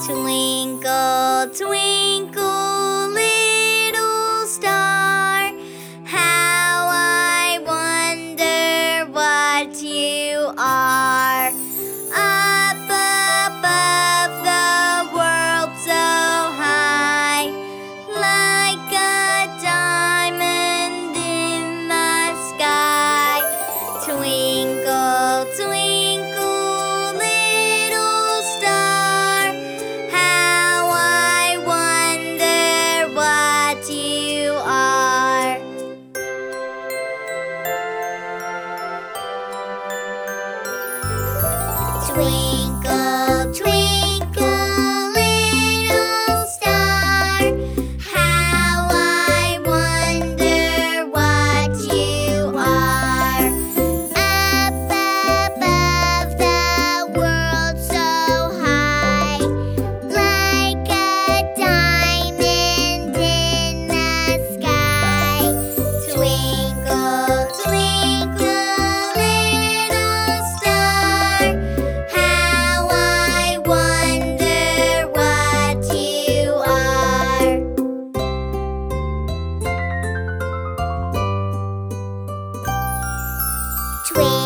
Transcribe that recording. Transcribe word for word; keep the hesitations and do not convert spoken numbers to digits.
Twinkle, twinkle, little star, how I wonder what you are. Up above the world so high, like a diamond in the sky. Twinkle, twinkle, little star, how I wonder what you are. Twinkle, twinkle, little star, how I wonder what you are. Up above the world so high, like a diamond in the sky. Twinkle, twinkle, little star, how I wonder what you are. Twinkle,